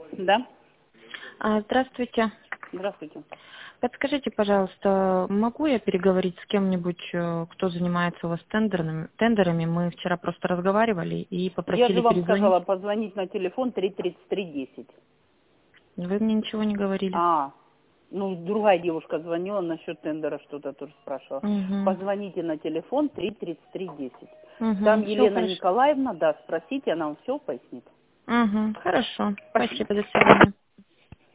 Да, Здравствуйте. здравствуйте. Подскажите, пожалуйста, могу я переговорить с кем-нибудь, кто занимается у вас тендерами? Мы вчера просто разговаривали и Я же попросили вам перезвонить. сказала позвонить на телефон 33310. Вы мне ничего не говорили. Ну, другая девушка звонила насчет тендера, что-то тоже спрашивала. Угу. Позвоните на телефон 33310. Там Угу. Все Елена хорошо. Николаевна, да, спросите, она вам все пояснит. Угу. Хорошо. Спасибо. Спасибо. До свидания.